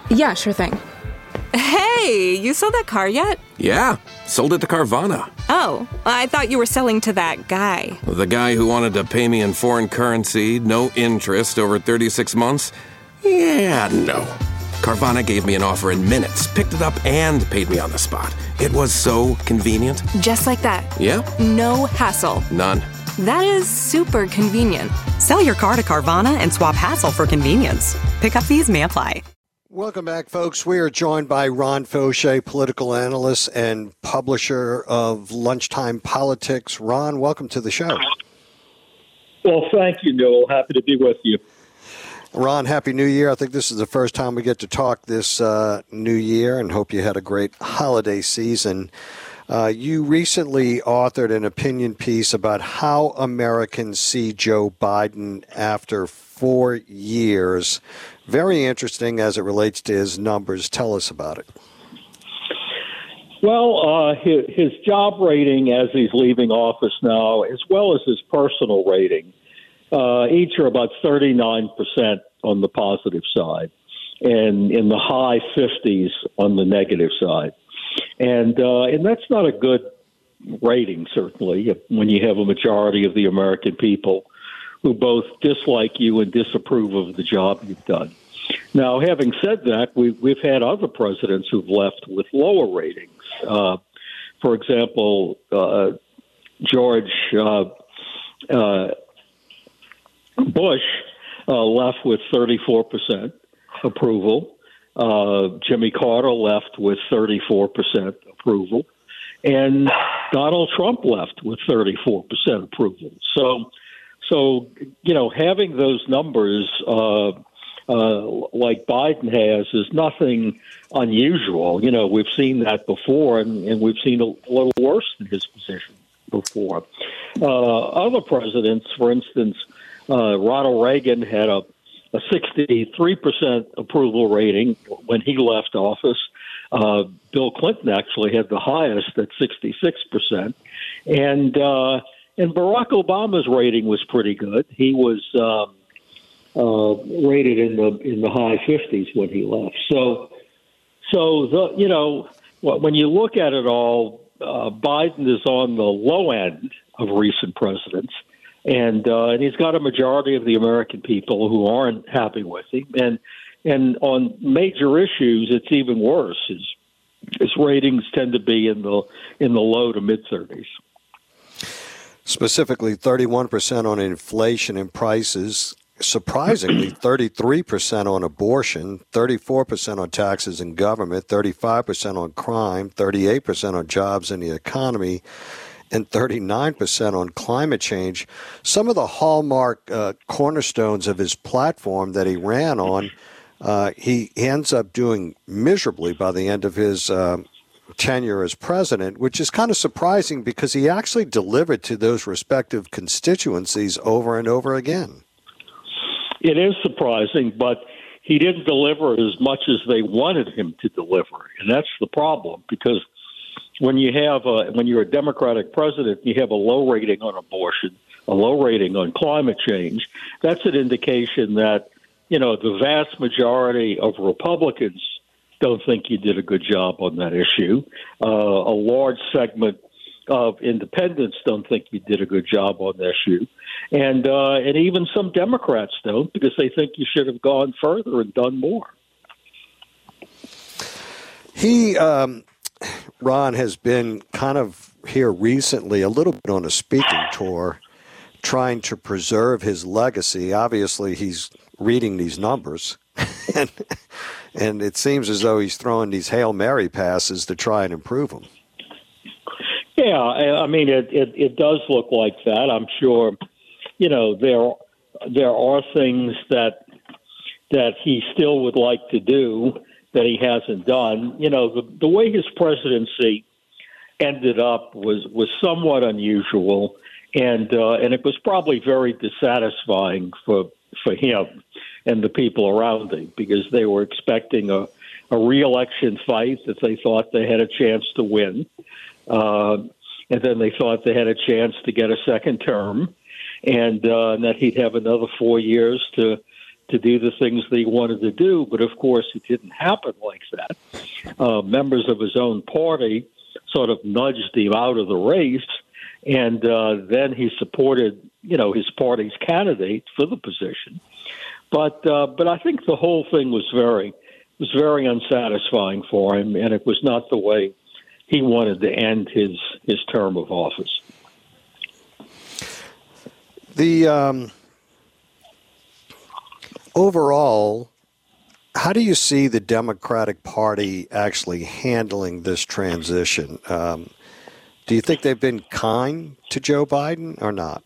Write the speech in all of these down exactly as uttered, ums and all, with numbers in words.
Yeah, sure thing. Hey, you sold that car yet? Yeah, sold it to Carvana. Oh, I thought you were selling to that guy. The guy who wanted to pay me in foreign currency, no interest, over thirty-six months? Yeah, no. Carvana gave me an offer in minutes, picked it up, and paid me on the spot. It was so convenient. Just like that. Yeah. No hassle. None. That is super convenient. Sell your car to Carvana and swap hassle for convenience. Pickup fees may apply. Welcome back, folks. We are joined by Ron Fauché, political analyst and publisher of Lunchtime Politics. Ron, welcome to the show. Well, thank you, Noel. Happy to be with you. Ron, Happy New Year. I think this is the first time we get to talk this uh, new year, and hope you had a great holiday season. Uh, you recently authored an opinion piece about how Americans see Joe Biden after four years. Very interesting as it relates to his numbers. Tell us about it. Well, uh, his, his job rating as he's leaving office now, as well as his personal rating, uh, each are about thirty-nine percent on the positive side and in the high fifties on the negative side. And uh, and that's not a good rating, certainly, when you have a majority of the American people who both dislike you and disapprove of the job you've done. Now, having said that, we've, we've had other presidents who've left with lower ratings. Uh, for example, uh, George uh, uh, Bush uh, left with thirty-four percent approval. Uh, Jimmy Carter left with thirty-four percent approval. And Donald Trump left with thirty-four percent approval. So, so you know, having those numbers uh, uh, like Biden has is nothing unusual. You know, we've seen that before, and, and we've seen a little worse than his position before. Uh, other presidents, for instance, uh, Ronald Reagan had a, a sixty-three percent approval rating when he left office. Uh, Bill Clinton actually had the highest at sixty-six percent. And uh, and Barack Obama's rating was pretty good. He was um, uh, rated in the in the high fifties when he left. So, so the, you know, when you look at it all, uh, Biden is on the low end of recent presidents. And uh, and he's got a majority of the American people who aren't happy with him. And and on major issues, it's even worse. His, his ratings tend to be in the in the low to mid thirties. Specifically, thirty-one percent on inflation and prices. Surprisingly, thirty-three percent on abortion, thirty-four percent on taxes and government, thirty-five percent on crime, thirty-eight percent on jobs and the economy, and thirty-nine percent on climate change. Some of the hallmark uh, cornerstones of his platform that he ran on, uh, he ends up doing miserably by the end of his uh, tenure as president, which is kind of surprising because he actually delivered to those respective constituencies over and over again. It is surprising, but he didn't deliver as much as they wanted him to deliver, and that's the problem, because when you have a, when you're a Democratic president, you have a low rating on abortion, a low rating on climate change. That's an indication that, you know, the vast majority of Republicans don't think you did a good job on that issue. Uh, a large segment of independents don't think you did a good job on the issue, and uh, and even some Democrats don't, because they think you should have gone further and done more. He. Um Ron has been kind of here recently a little bit on a speaking tour trying to preserve his legacy. Obviously, he's reading these numbers, and, and it seems as though he's throwing these Hail Mary passes to try and improve them. Yeah, I mean, it, it, it does look like that. I'm sure, you know, there there are things that that he still would like to do that he hasn't done. You know, the, the way his presidency ended up was, was somewhat unusual, and uh, and it was probably very dissatisfying for for him and the people around him, because they were expecting a, a re-election fight that they thought they had a chance to win, uh, and then they thought they had a chance to get a second term, and, uh, and that he'd have another four years to to do the things that he wanted to do. But, of course, it didn't happen like that. Uh, members of his own party sort of nudged him out of the race, and uh, then he supported, you know, his party's candidate for the position. But uh, but I think the whole thing was very was very unsatisfying for him, and it was not the way he wanted to end his his term of office. The um, overall, how do you see the Democratic Party actually handling this transition? Um, do you think they've been kind to Joe Biden or not?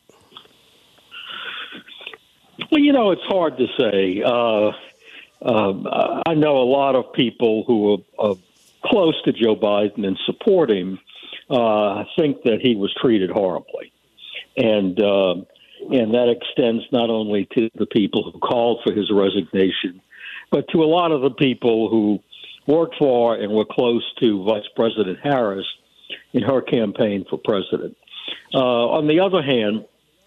Well, you know, it's hard to say. Uh, um, I know a lot of people who are, are close to Joe Biden and support him uh, think that he was treated horribly. And uh, and that extends not only to the people who called for his resignation, but to a lot of the people who worked for and were close to Vice President Harris in her campaign for president. Uh, on the other hand,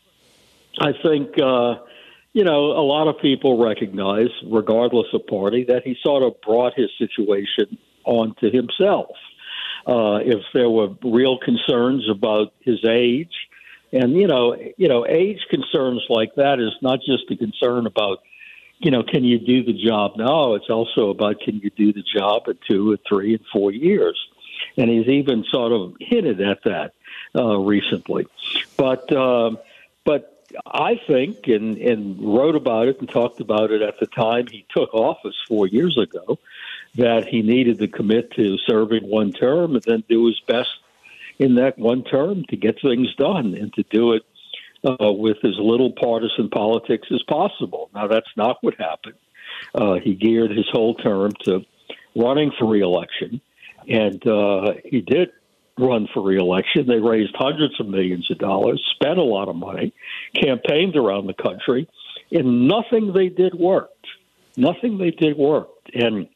I think, uh, you know, a lot of people recognize, regardless of party, that he sort of brought his situation onto himself. Uh, if there were real concerns about his age, and, you know, you know, age concerns like that is not just a concern about, you know, can you do the job now? It's also about can you do the job in two or three and four years. And he's even sort of hinted at that uh, recently. But uh, but I think, and, and wrote about it and talked about it at the time he took office four years ago, that he needed to commit to serving one term and then do his best in that one term to get things done and to do it uh, with as little partisan politics as possible. Now, that's not what happened. Uh, he geared his whole term to running for re-election, and uh, he did run for re-election. They raised hundreds of millions of dollars, spent a lot of money, campaigned around the country, and nothing they did worked. Nothing they did worked. And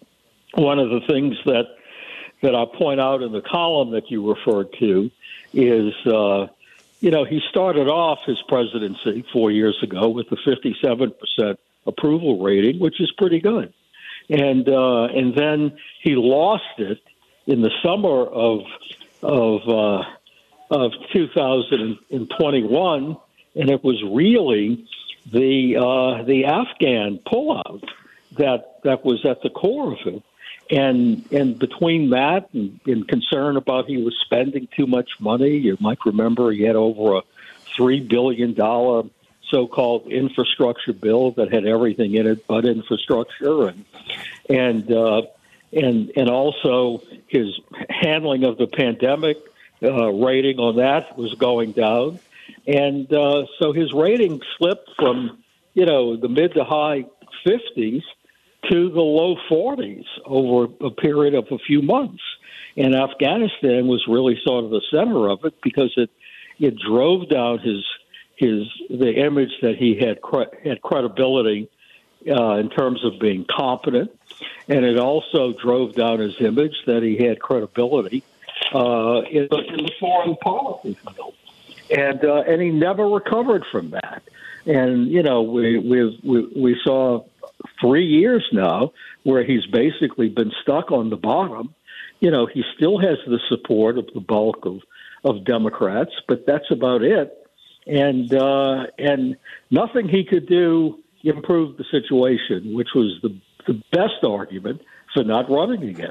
one of the things that that I point out in the column that you referred to is, uh, you know, he started off his presidency four years ago with a fifty-seven percent approval rating, which is pretty good. And uh, and then he lost it in the summer of of uh, of two thousand twenty-one, and it was really the uh, the Afghan pullout that that was at the core of it. And and between that and, and concern about he was spending too much money, you might remember he had over a three billion dollars so-called infrastructure bill that had everything in it but infrastructure, and and uh, and and also his handling of the pandemic uh, rating on that was going down, and uh, so his rating slipped from, you know, the mid to high fifties to the low forties over a period of a few months. And Afghanistan was really sort of the center of it because it it drove down his his the image that he had cre- had credibility uh, in terms of being competent, and it also drove down his image that he had credibility uh, in, the, in the foreign policy field, and uh, and he never recovered from that. And you know, we we we, we saw three years now where he's basically been stuck on the bottom. You know, he still has the support of the bulk of, of Democrats, but that's about it. And uh, and nothing he could do improved the situation, which was the, the best argument for not running again.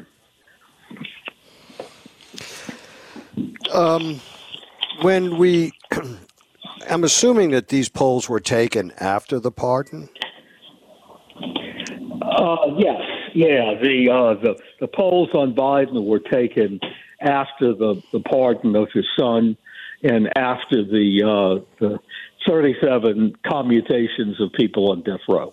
Um, when we, I'm assuming that these polls were taken after the pardon. Uh, yes, yeah. The uh, the the polls on Biden were taken after the, the pardon of his son and after the uh, the thirty-seven commutations of people on death row.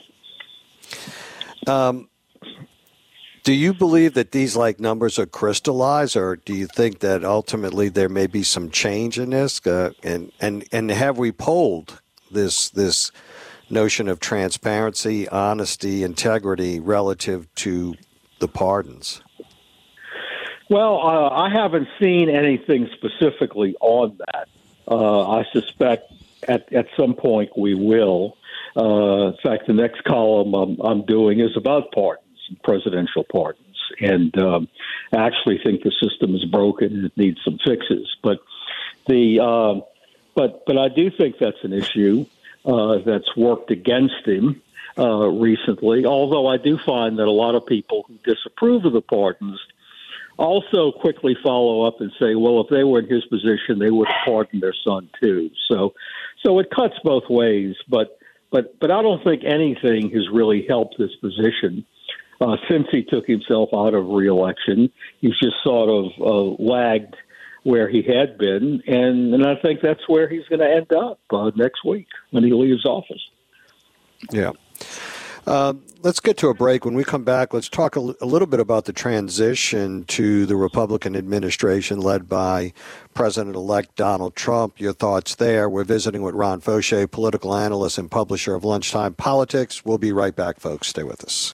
Um, do you believe that these like numbers are crystallized, or do you think that ultimately there may be some change in this? Uh, and and and have we polled this this? notion of transparency, honesty, integrity relative to the pardons? Well, uh, I haven't seen anything specifically on that. Uh, I suspect at, at some point we will. Uh, in fact, the next column I'm, I'm doing is about pardons, presidential pardons. And um, I actually think the system is broken and it needs some fixes. But the um, but but I do think that's an issue uh, that's worked against him uh, recently. Although I do find that a lot of people who disapprove of the pardons also quickly follow up and say, well, if they were in his position, they would have pardoned their son too. So so it cuts both ways. But but but I don't think anything has really helped this position. Uh, since he took himself out of re-election, he's just sort of uh, lagged where he had been, and, and I think that's where he's going to end up uh, next week when he leaves office. Yeah. Uh, let's get to a break. When we come back, let's talk a, l- a little bit about the transition to the Republican administration led by President-elect Donald Trump. Your thoughts there. We're visiting with Ron Fauché, political analyst and publisher of Lunchtime Politics. We'll be right back, folks. Stay with us.